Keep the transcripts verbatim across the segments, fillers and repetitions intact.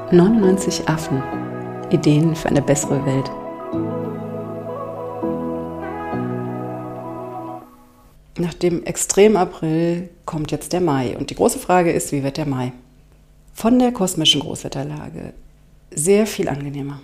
neunundneunzig Affen. Ideen für eine bessere Welt. Nach dem Extrem-April kommt jetzt der Mai. Und die große Frage ist, wie wird der Mai? Von der kosmischen Großwetterlage sehr viel angenehmer.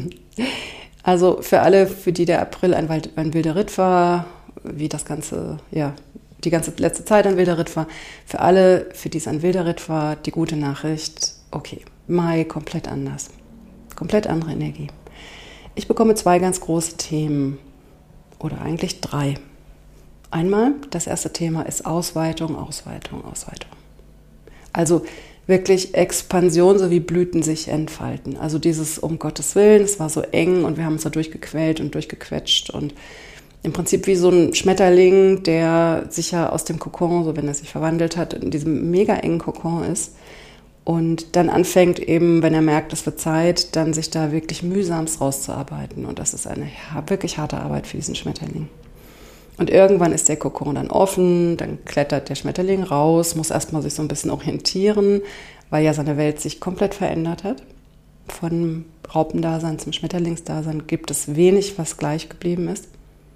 Also für alle, für die der April ein, ein wilder Ritt war, wie das ganze, ja, die ganze letzte Zeit ein wilder Ritt war, für alle, für die es ein wilder Ritt war, die gute Nachricht, okay, Mai komplett anders. Komplett andere Energie. Ich bekomme zwei ganz große Themen, oder eigentlich drei. Einmal, das erste Thema ist Ausweitung, Ausweitung, Ausweitung. Also wirklich Expansion, so wie Blüten sich entfalten. Also dieses, um Gottes Willen, es war so eng und wir haben uns da durchgequält und durchgequetscht und im Prinzip wie so ein Schmetterling, der sich ja aus dem Kokon, so wenn er sich verwandelt hat, in diesem mega engen Kokon ist und dann anfängt eben, wenn er merkt, es wird Zeit, dann sich da wirklich mühsamst rauszuarbeiten. Und das ist eine ja, wirklich harte Arbeit für diesen Schmetterling. Und irgendwann ist der Kokon dann offen, dann klettert der Schmetterling raus, muss erstmal sich so ein bisschen orientieren, weil ja seine Welt sich komplett verändert hat. Von Raupendasein zum Schmetterlingsdasein gibt es wenig, was gleich geblieben ist.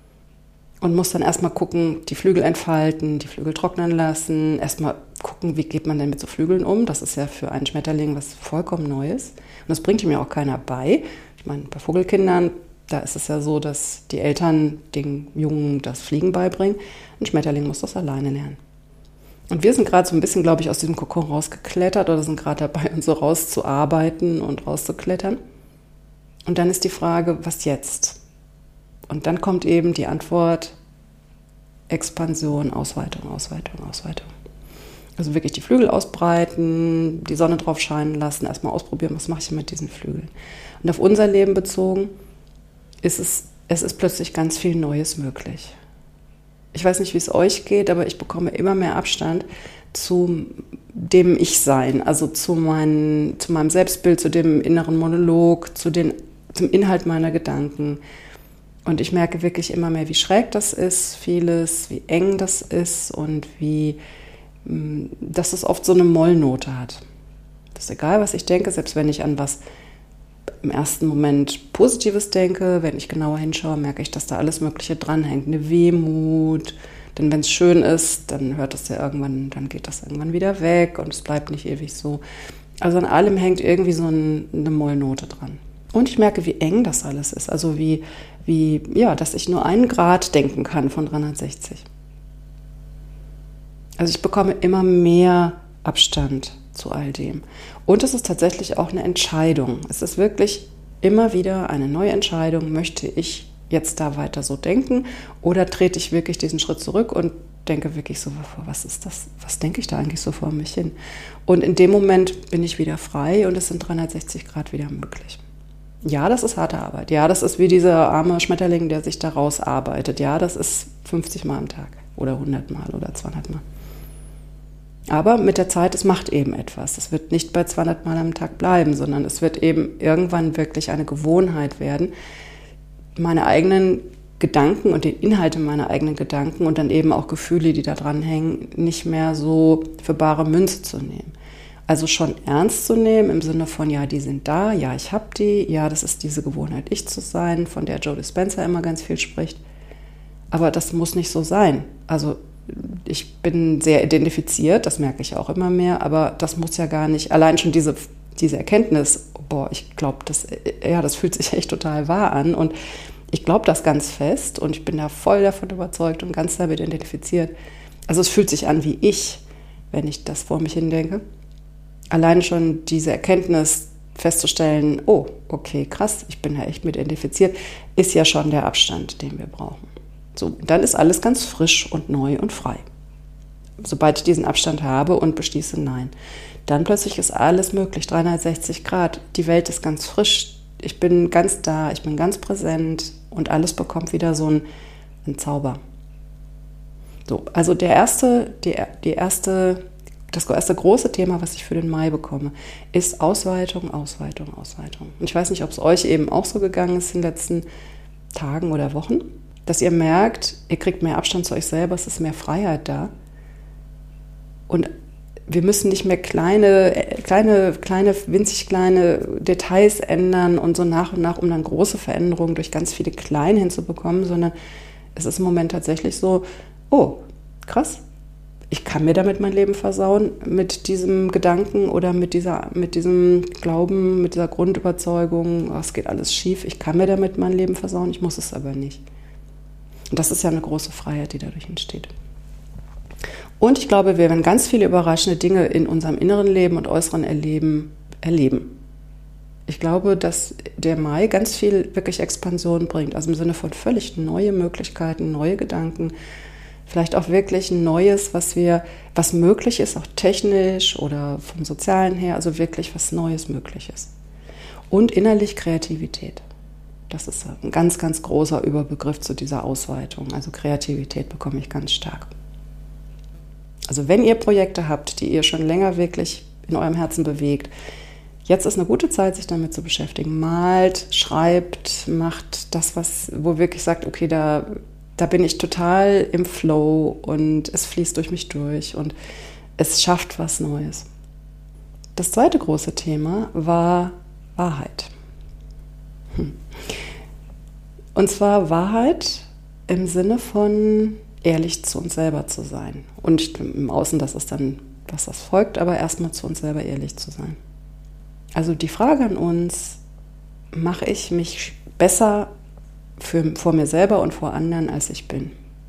Und muss dann erstmal gucken, die Flügel entfalten, die Flügel trocknen lassen, erstmal gucken, wie geht man denn mit so Flügeln um. Das ist ja für einen Schmetterling was vollkommen Neues. Und das bringt ihm ja auch keiner bei. Ich meine, bei Vogelkindern, da ist es ja so, dass die Eltern den Jungen das Fliegen beibringen. Ein Schmetterling muss das alleine lernen. Und wir sind gerade so ein bisschen, glaube ich, aus diesem Kokon rausgeklettert oder sind gerade dabei, uns so rauszuarbeiten und rauszuklettern. Und dann ist die Frage, was jetzt? Und dann kommt eben die Antwort, Expansion, Ausweitung, Ausweitung, Ausweitung. Also wirklich die Flügel ausbreiten, die Sonne drauf scheinen lassen, erstmal ausprobieren, was mache ich mit diesen Flügeln. Und auf unser Leben bezogen ist es, es ist plötzlich ganz viel Neues möglich. Ich weiß nicht, wie es euch geht, aber ich bekomme immer mehr Abstand zu dem Ich-Sein, also zu, mein, zu meinem Selbstbild, zu dem inneren Monolog, zu den, zum Inhalt meiner Gedanken. Und ich merke wirklich immer mehr, wie schräg das ist, vieles, wie eng das ist und wie, dass es oft so eine Mollnote hat. Das ist egal, was ich denke, selbst wenn ich an was im ersten Moment Positives denke, wenn ich genauer hinschaue, merke ich, dass da alles Mögliche dranhängt. Eine Wehmut, denn wenn es schön ist, dann hört das ja irgendwann, dann geht das irgendwann wieder weg und es bleibt nicht ewig so. Also an allem hängt irgendwie so ein, eine Mollnote dran. Und ich merke, wie eng das alles ist, also wie, wie, ja, dass ich nur einen Grad denken kann von dreihundertsechzig. Also ich bekomme immer mehr Abstand zu all dem. Und es ist tatsächlich auch eine Entscheidung. Es ist wirklich immer wieder eine neue Entscheidung. Möchte ich jetzt da weiter so denken oder trete ich wirklich diesen Schritt zurück und denke wirklich so, was ist das? Was denke ich da eigentlich so vor mich hin? Und in dem Moment bin ich wieder frei und es sind dreihundertsechzig Grad wieder möglich. Ja, das ist harte Arbeit. Ja, das ist wie dieser arme Schmetterling, der sich da rausarbeitet. Ja, das ist fünfzig Mal am Tag oder hundert Mal oder zweihundert Mal. Aber mit der Zeit, es macht eben etwas. Es wird nicht bei zweihundert Mal am Tag bleiben, sondern es wird eben irgendwann wirklich eine Gewohnheit werden, meine eigenen Gedanken und die Inhalte meiner eigenen Gedanken und dann eben auch Gefühle, die da dran hängen, nicht mehr so für bare Münze zu nehmen. Also schon ernst zu nehmen im Sinne von, ja, die sind da, ja, ich habe die, ja, das ist diese Gewohnheit, ich zu sein, von der Joe Dispenza immer ganz viel spricht. Aber das muss nicht so sein. Also ich bin sehr identifiziert, das merke ich auch immer mehr, aber das muss ja gar nicht, allein schon diese, diese Erkenntnis, boah, ich glaube, das, ja, das fühlt sich echt total wahr an und ich glaube das ganz fest und ich bin da voll davon überzeugt und ganz damit identifiziert. Also es fühlt sich an wie ich, wenn ich das vor mich hin denke. Allein schon diese Erkenntnis festzustellen, oh, okay, krass, ich bin ja echt mit identifiziert, ist ja schon der Abstand, den wir brauchen. So, dann ist alles ganz frisch und neu und frei. Sobald ich diesen Abstand habe und beschließe, nein, dann plötzlich ist alles möglich, dreihundertsechzig Grad, die Welt ist ganz frisch, ich bin ganz da, ich bin ganz präsent und alles bekommt wieder so einen, einen Zauber. So, also der erste, die, die erste Das erste große Thema, was ich für den Mai bekomme, ist Ausweitung, Ausweitung, Ausweitung. Und ich weiß nicht, ob es euch eben auch so gegangen ist in den letzten Tagen oder Wochen, dass ihr merkt, ihr kriegt mehr Abstand zu euch selber, es ist mehr Freiheit da. Und wir müssen nicht mehr kleine, kleine, kleine, winzig kleine Details ändern und so nach und nach, um dann große Veränderungen durch ganz viele kleine hinzubekommen, sondern es ist im Moment tatsächlich so, oh, krass, ich kann mir damit mein Leben versauen, mit diesem Gedanken oder mit, dieser, mit diesem Glauben, mit dieser Grundüberzeugung, oh, es geht alles schief, ich kann mir damit mein Leben versauen, ich muss es aber nicht. Und das ist ja eine große Freiheit, die dadurch entsteht. Und ich glaube, wir werden ganz viele überraschende Dinge in unserem inneren Leben und äußeren Erleben erleben. Ich glaube, dass der Mai ganz viel wirklich Expansion bringt, also im Sinne von völlig neue Möglichkeiten, neue Gedanken, vielleicht auch wirklich ein Neues, was wir, was möglich ist, auch technisch oder vom Sozialen her, also wirklich was Neues möglich ist. Und innerlich Kreativität. Das ist ein ganz, ganz großer Überbegriff zu dieser Ausweitung. Also Kreativität bekomme ich ganz stark. Also wenn ihr Projekte habt, die ihr schon länger wirklich in eurem Herzen bewegt, jetzt ist eine gute Zeit, sich damit zu beschäftigen. Malt, schreibt, macht das, was, wo wirklich sagt, okay, da, da bin ich total im Flow und es fließt durch mich durch und es schafft was Neues. Das zweite große Thema war Wahrheit. Hm. Und zwar Wahrheit im Sinne von ehrlich zu uns selber zu sein. Und im Außen, das ist dann, was das folgt, aber erstmal zu uns selber ehrlich zu sein. Also die Frage an uns, mache ich mich besser für, vor mir selber und vor anderen, als ich bin?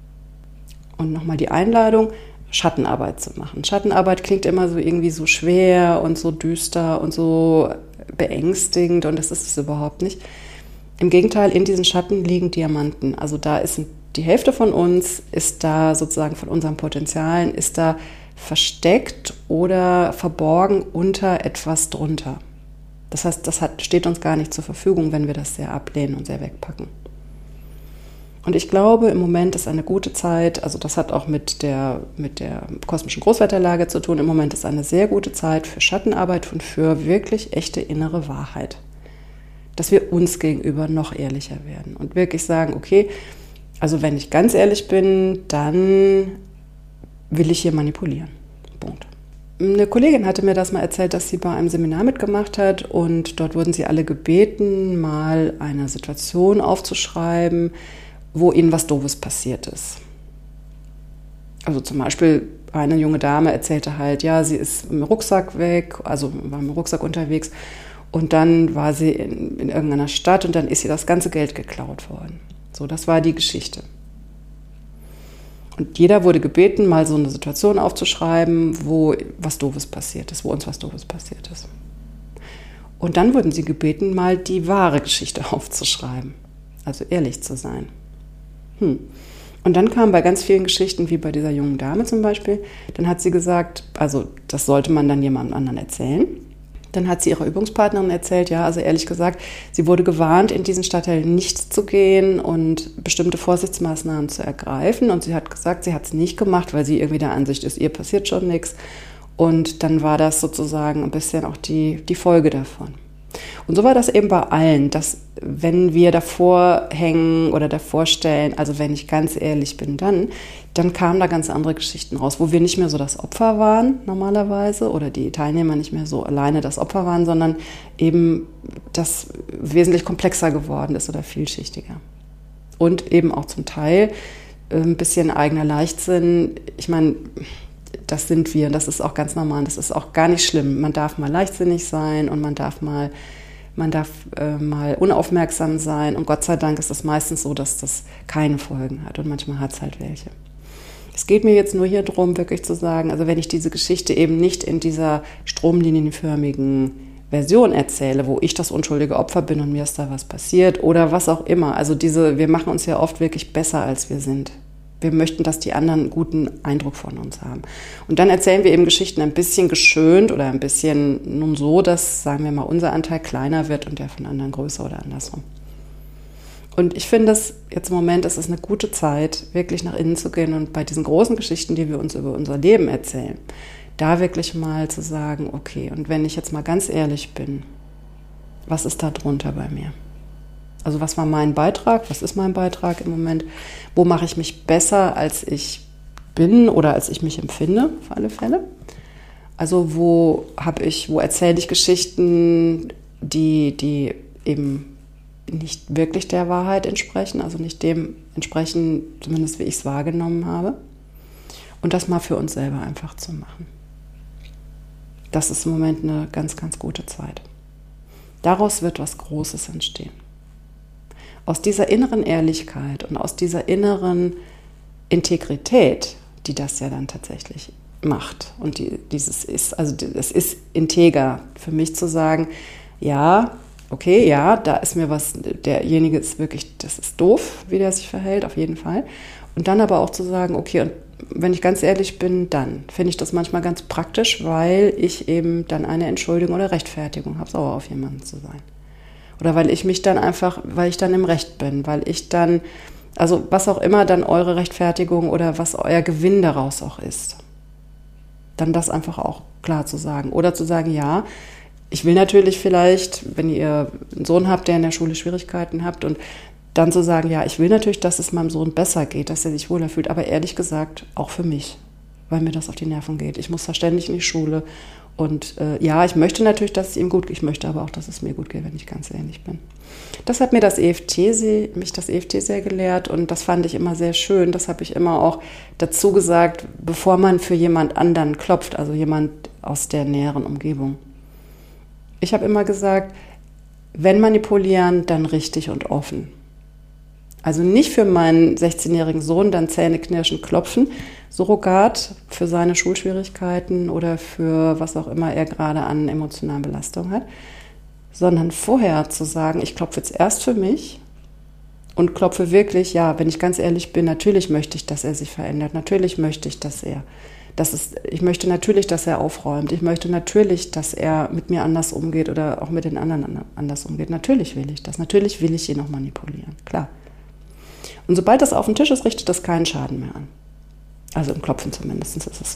Und nochmal die Einladung, Schattenarbeit zu machen. Schattenarbeit klingt immer so irgendwie so schwer und so düster und so beängstigend und das ist es überhaupt nicht. Im Gegenteil, in diesen Schatten liegen Diamanten. Also da ist ein Die Hälfte von uns ist da sozusagen von unseren Potenzialen, ist da versteckt oder verborgen unter etwas drunter. Das heißt, das hat, steht uns gar nicht zur Verfügung, wenn wir das sehr ablehnen und sehr wegpacken. Und ich glaube, im Moment ist eine gute Zeit, also das hat auch mit der, mit der kosmischen Großwetterlage zu tun, im Moment ist eine sehr gute Zeit für Schattenarbeit und für wirklich echte innere Wahrheit. Dass wir uns gegenüber noch ehrlicher werden und wirklich sagen, okay, also wenn ich ganz ehrlich bin, dann will ich hier manipulieren. Punkt. Eine Kollegin hatte mir das mal erzählt, dass sie bei einem Seminar mitgemacht hat und dort wurden sie alle gebeten, mal eine Situation aufzuschreiben, wo ihnen was Doofes passiert ist. Also zum Beispiel eine junge Dame erzählte halt, ja, sie ist im Rucksack weg, also war im Rucksack unterwegs und dann war sie in, in irgendeiner Stadt und dann ist ihr das ganze Geld geklaut worden. So, das war die Geschichte. Und jeder wurde gebeten, mal so eine Situation aufzuschreiben, wo was Doofes passiert ist, wo uns was Doofes passiert ist. Und dann wurden sie gebeten, mal die wahre Geschichte aufzuschreiben. Also ehrlich zu sein. Hm. Und dann kam bei ganz vielen Geschichten, wie bei dieser jungen Dame zum Beispiel, dann hat sie gesagt, also das sollte man dann jemandem anderen erzählen. Dann hat sie ihrer Übungspartnerin erzählt, ja, also ehrlich gesagt, sie wurde gewarnt, in diesen Stadtteil nicht zu gehen und bestimmte Vorsichtsmaßnahmen zu ergreifen. Und sie hat gesagt, sie hat es nicht gemacht, weil sie irgendwie der Ansicht ist, ihr passiert schon nichts. Und dann war das sozusagen ein bisschen auch die, die Folge davon. Und so war das eben bei allen, dass wenn wir davor hängen oder davor stellen, also wenn ich ganz ehrlich bin, dann, dann kamen da ganz andere Geschichten raus, wo wir nicht mehr so das Opfer waren normalerweise oder die Teilnehmer nicht mehr so alleine das Opfer waren, sondern eben das wesentlich komplexer geworden ist oder vielschichtiger. Und eben auch zum Teil ein bisschen eigener Leichtsinn. Ich meine, das sind wir und das ist auch ganz normal, das ist auch gar nicht schlimm. Man darf mal leichtsinnig sein und man darf mal, man darf äh, mal unaufmerksam sein und Gott sei Dank ist das meistens so, dass das keine Folgen hat und manchmal hat es halt welche. Es geht mir jetzt nur hier darum, wirklich zu sagen, also wenn ich diese Geschichte eben nicht in dieser stromlinienförmigen Version erzähle, wo ich das unschuldige Opfer bin und mir ist da was passiert oder was auch immer, also diese, wir machen uns ja oft wirklich besser, als wir sind. Wir möchten, dass die anderen einen guten Eindruck von uns haben. Und dann erzählen wir eben Geschichten ein bisschen geschönt oder ein bisschen nun so, dass, sagen wir mal, unser Anteil kleiner wird und der von anderen größer oder andersrum. Und ich finde es jetzt im Moment, ist es eine gute Zeit, wirklich nach innen zu gehen und bei diesen großen Geschichten, die wir uns über unser Leben erzählen, da wirklich mal zu sagen, okay, und wenn ich jetzt mal ganz ehrlich bin, was ist da drunter bei mir? Also was war mein Beitrag? Was ist mein Beitrag im Moment? Wo mache ich mich besser, als ich bin oder als ich mich empfinde, auf alle Fälle? Also wo habe ich, wo erzähle ich Geschichten, die, die eben nicht wirklich der Wahrheit entsprechen, also nicht dem entsprechen, zumindest wie ich es wahrgenommen habe. Und das mal für uns selber einfach zu machen. Das ist im Moment eine ganz, ganz gute Zeit. Daraus wird was Großes entstehen. Aus dieser inneren Ehrlichkeit und aus dieser inneren Integrität, die das ja dann tatsächlich macht. Und die, dieses ist, also es ist integer für mich zu sagen, ja, okay, ja, da ist mir was, derjenige ist wirklich, das ist doof, wie der sich verhält, auf jeden Fall. Und dann aber auch zu sagen, okay, und wenn ich ganz ehrlich bin, dann finde ich das manchmal ganz praktisch, weil ich eben dann eine Entschuldigung oder Rechtfertigung habe, sauer auf jemanden zu sein. Oder weil ich mich dann einfach, weil ich dann im Recht bin, weil ich dann, also was auch immer dann eure Rechtfertigung oder was euer Gewinn daraus auch ist, dann das einfach auch klar zu sagen. Oder zu sagen, ja, ich will natürlich vielleicht, wenn ihr einen Sohn habt, der in der Schule Schwierigkeiten habt und dann zu sagen, ja, ich will natürlich, dass es meinem Sohn besser geht, dass er sich wohler fühlt, aber ehrlich gesagt auch für mich, weil mir das auf die Nerven geht. Ich muss da ständig in die Schule und äh, ja, ich möchte natürlich, dass es ihm gut geht, ich möchte aber auch, dass es mir gut geht, wenn ich ganz ehrlich bin. Das hat mir das E F T, mich das E F T sehr gelehrt und das fand ich immer sehr schön. Das habe ich immer auch dazu gesagt, bevor man für jemand anderen klopft, also jemand aus der näheren Umgebung. Ich habe immer gesagt, wenn manipulieren, dann richtig und offen. Also nicht für meinen sechzehnjährigen Sohn dann zähneknirschend klopfen, Surrogat für seine Schulschwierigkeiten oder für was auch immer er gerade an emotionalen Belastungen hat, sondern vorher zu sagen, ich klopfe jetzt erst für mich und klopfe wirklich, ja, wenn ich ganz ehrlich bin, natürlich möchte ich, dass er sich verändert, natürlich möchte ich, dass er, das ist, ich möchte natürlich, dass er aufräumt, ich möchte natürlich, dass er mit mir anders umgeht oder auch mit den anderen anders umgeht, natürlich will ich das, natürlich will ich ihn auch manipulieren, klar. Und sobald das auf dem Tisch ist, richtet das keinen Schaden mehr an. Also im Klopfen zumindest ist es so.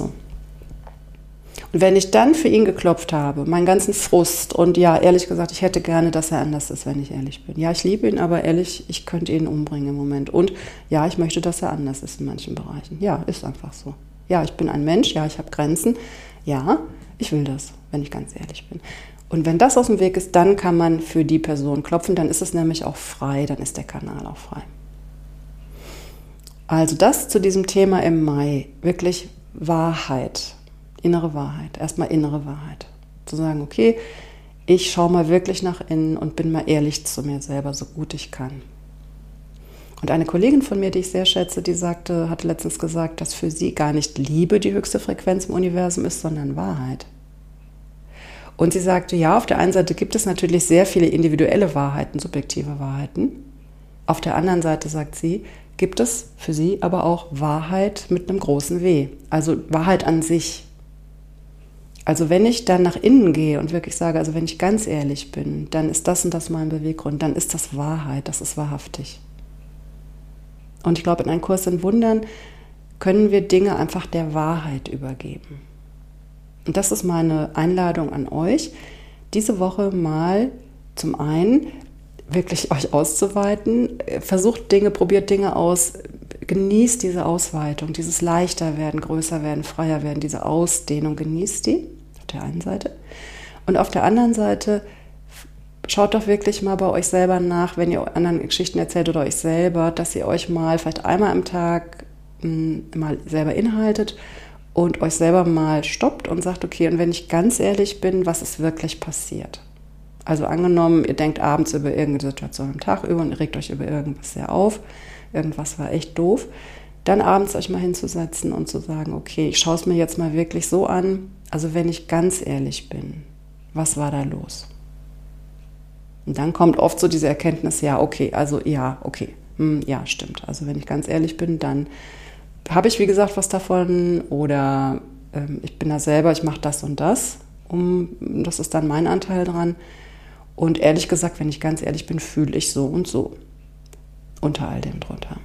Und wenn ich dann für ihn geklopft habe, meinen ganzen Frust und ja, ehrlich gesagt, ich hätte gerne, dass er anders ist, wenn ich ehrlich bin. Ja, ich liebe ihn, aber ehrlich, ich könnte ihn umbringen im Moment. Und ja, ich möchte, dass er anders ist in manchen Bereichen. Ja, ist einfach so. Ja, ich bin ein Mensch, ja, ich habe Grenzen. Ja, ich will das, wenn ich ganz ehrlich bin. Und wenn das aus dem Weg ist, dann kann man für die Person klopfen, dann ist es nämlich auch frei, dann ist der Kanal auch frei. Also das zu diesem Thema im Mai, wirklich Wahrheit, innere Wahrheit, erstmal innere Wahrheit. Zu sagen, okay, ich schaue mal wirklich nach innen und bin mal ehrlich zu mir selber, so gut ich kann. Und eine Kollegin von mir, die ich sehr schätze, die sagte, hat letztens gesagt, dass für sie gar nicht Liebe die höchste Frequenz im Universum ist, sondern Wahrheit. Und sie sagte, ja, auf der einen Seite gibt es natürlich sehr viele individuelle Wahrheiten, subjektive Wahrheiten. Auf der anderen Seite, sagt sie, gibt es für sie aber auch Wahrheit mit einem großen W, also Wahrheit an sich. Also wenn ich dann nach innen gehe und wirklich sage, also wenn ich ganz ehrlich bin, dann ist das und das mein Beweggrund, dann ist das Wahrheit, das ist wahrhaftig. Und ich glaube, in einem Kurs in Wundern können wir Dinge einfach der Wahrheit übergeben. Und das ist meine Einladung an euch, diese Woche mal zum einen wirklich euch auszuweiten, versucht Dinge, probiert Dinge aus, genießt diese Ausweitung, dieses leichter werden, größer werden, freier werden, diese Ausdehnung, genießt die auf der einen Seite. Und auf der anderen Seite schaut doch wirklich mal bei euch selber nach, wenn ihr anderen Geschichten erzählt oder euch selber, dass ihr euch mal vielleicht einmal am Tag mh, mal selber inhaltet und euch selber mal stoppt und sagt, okay, und wenn ich ganz ehrlich bin, was ist wirklich passiert? Also angenommen, ihr denkt abends über irgendeine Situation am Tag über und ihr regt euch über irgendwas sehr auf, irgendwas war echt doof, dann abends euch mal hinzusetzen und zu sagen, okay, ich schaue es mir jetzt mal wirklich so an, also wenn ich ganz ehrlich bin, was war da los? Und dann kommt oft so diese Erkenntnis, ja, okay, also ja, okay, hm, ja, stimmt. Also wenn ich ganz ehrlich bin, dann habe ich, wie gesagt, was davon oder ähm, ich bin da selber, ich mache das und das, um, das ist dann mein Anteil dran. Und ehrlich gesagt, wenn ich ganz ehrlich bin, fühle ich so und so unter all dem drunter.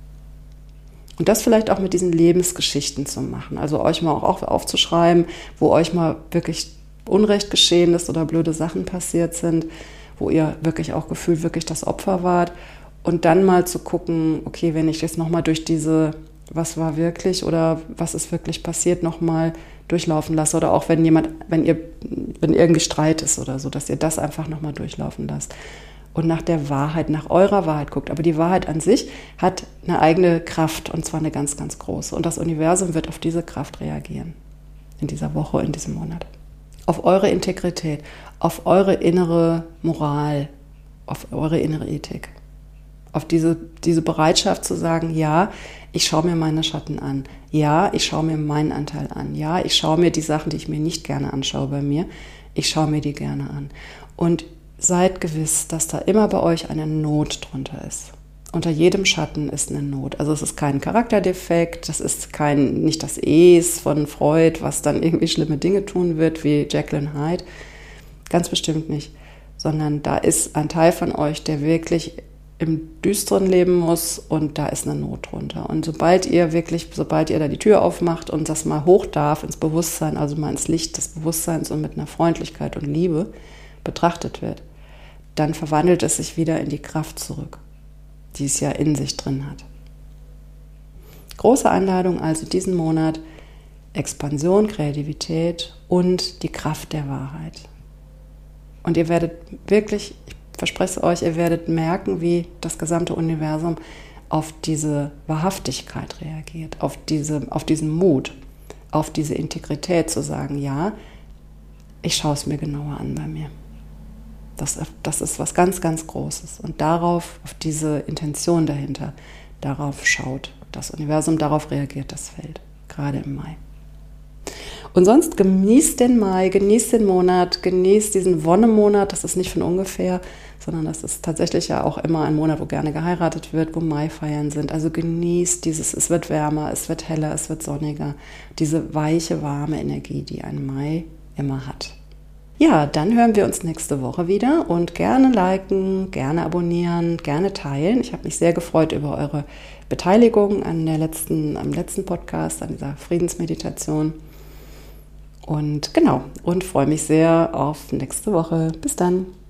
Und das vielleicht auch mit diesen Lebensgeschichten zu machen, also euch mal auch aufzuschreiben, wo euch mal wirklich Unrecht geschehen ist oder blöde Sachen passiert sind, wo ihr wirklich auch gefühlt wirklich das Opfer wart und dann mal zu gucken, okay, wenn ich jetzt nochmal durch diese was war wirklich oder was ist wirklich passiert, nochmal durchlaufen lasse. Oder auch wenn jemand, wenn ihr, wenn irgendwie Streit ist oder so, dass ihr das einfach nochmal durchlaufen lasst. Und nach der Wahrheit, nach eurer Wahrheit guckt. Aber die Wahrheit an sich hat eine eigene Kraft und zwar eine ganz, ganz große. Und das Universum wird auf diese Kraft reagieren. In dieser Woche, in diesem Monat. Auf eure Integrität, auf eure innere Moral, auf eure innere Ethik. Auf diese, diese Bereitschaft zu sagen, ja, ich schaue mir meine Schatten an. Ja, ich schaue mir meinen Anteil an. Ja, ich schaue mir die Sachen, die ich mir nicht gerne anschaue bei mir, ich schaue mir die gerne an. Und seid gewiss, dass da immer bei euch eine Not drunter ist. Unter jedem Schatten ist eine Not. Also es ist kein Charakterdefekt, das ist kein, nicht das Es von Freud, was dann irgendwie schlimme Dinge tun wird, wie Jekyll und Hyde. Ganz bestimmt nicht. Sondern da ist ein Teil von euch, der wirklich im Düsteren leben muss und da ist eine Not drunter. Und sobald ihr wirklich, sobald ihr da die Tür aufmacht und das mal hoch darf ins Bewusstsein, also mal ins Licht des Bewusstseins und mit einer Freundlichkeit und Liebe betrachtet wird, dann verwandelt es sich wieder in die Kraft zurück, die es ja in sich drin hat. Große Einladung also diesen Monat, Expansion, Kreativität und die Kraft der Wahrheit. Und ihr werdet wirklich, ich verspreche es euch, ihr werdet merken, wie das gesamte Universum auf diese Wahrhaftigkeit reagiert, auf, diese, auf diesen Mut, auf diese Integrität zu sagen, ja, ich schaue es mir genauer an bei mir. Das, das ist was ganz, ganz Großes. Und darauf, auf diese Intention dahinter, darauf schaut das Universum, darauf reagiert das Feld, gerade im Mai. Und sonst genießt den Mai, genießt den Monat, genießt diesen Wonnemonat, das ist nicht von ungefähr, sondern das ist tatsächlich ja auch immer ein Monat, wo gerne geheiratet wird, wo Maifeiern sind. Also genießt dieses, es wird wärmer, es wird heller, es wird sonniger, diese weiche, warme Energie, die ein Mai immer hat. Ja, dann hören wir uns nächste Woche wieder und gerne liken, gerne abonnieren, gerne teilen. Ich habe mich sehr gefreut über eure Beteiligung an der letzten, am letzten Podcast, an dieser Friedensmeditation. Und genau, und freue mich sehr auf nächste Woche. Bis dann.